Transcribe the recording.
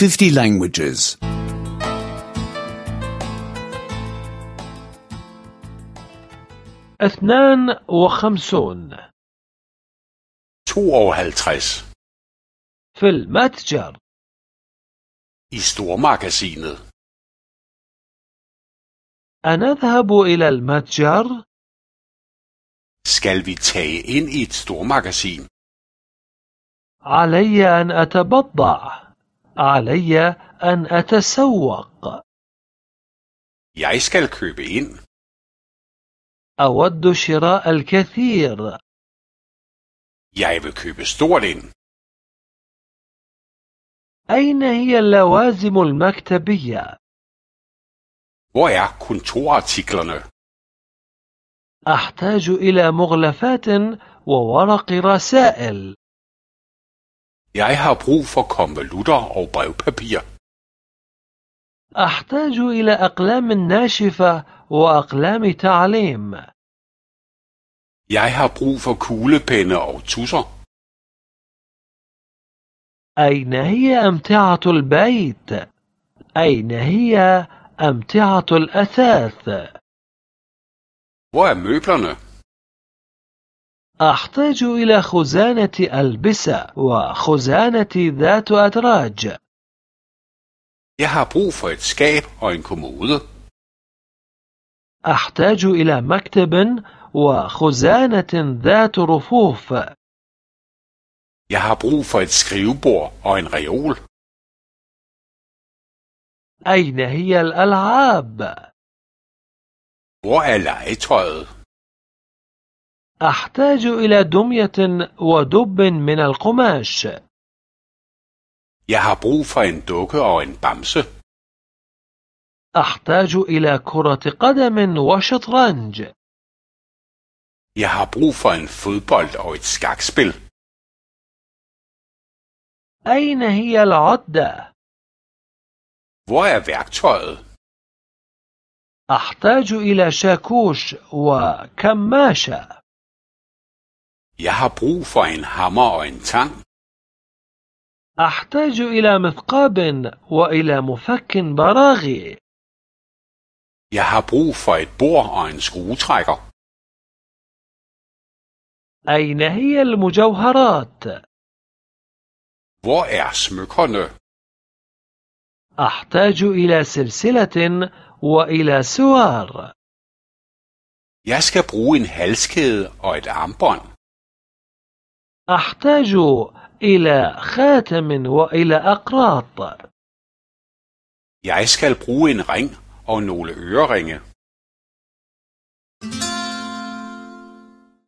50 languages. 52 52 في المتجر. i stormagasinet. أنذهب إلى المتجر؟ Skal vi tage ind i et stormagasin? علي أن أتبضع. علي أن أتسوق. Jeg skal købe ind. أود شراء الكثير. Jeg vil købe stort ind. أين هي اللوازم المكتبية؟ Hvor er kontorartiklerne? أحتاج إلى مغلفات وورق رسائل. Jeg har brug for konvolutter og brevpapir. أحتاج إلى أقلام ناشفة وأقلام تعليم. Jeg har brug for kuglepenne og tusser. أين هي أمتعة البيت؟ أين هي أمتعة الأثاث؟ Hvor er møblerne? أحتاج إلى خزانة ألبسة وخزانة ذات أدراج. Jeg har brug for et skab og en kommode. أحتاج إلى مكتب وخزانة ذات رفوف. Jeg har brug for et skrivebord og en reol. أين هي الألعاب؟ Hvor er legetøjet? أحتاج إلى دمية ودب من القماش. Jeg har brug for en dukke og en bamse. أحتاج إلى كرة قدم وشطرنج. Jeg har brug for en fodbold og et skakspil. أين هي العدة؟ Hvor er værktøjet? أحتاج إلى شاكوش وكماشة. Jeg har brug for en hammer og en tang. أحتاج إلى مثقاب وإلى مفك براغي. Jeg har brug for et bord og en skruetrækker. أين هي المجوهرات؟ Hvor er smykkerne? أحتاج إلى سلسلة وإلى سوار. Jeg skal bruge en halskæde og et armbånd. أحتاج إلى خاتم وإلى أقراط. Jeg skal bruge en ring og nogle øreringe.